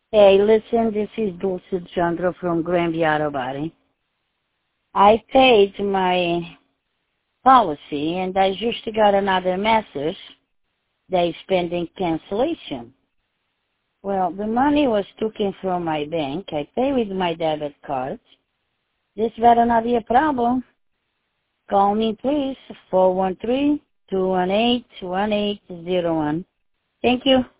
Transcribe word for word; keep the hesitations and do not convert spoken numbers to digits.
Hey, listen, this is Dulce Chandra from Granby Auto Body. I paid my policy, and I just got another message that is pending cancellation. Well, the money was taken from my bank. I pay with my debit card. This better not be a problem. Call me, please, four one three, two one eight, one eight zero one. Thank you.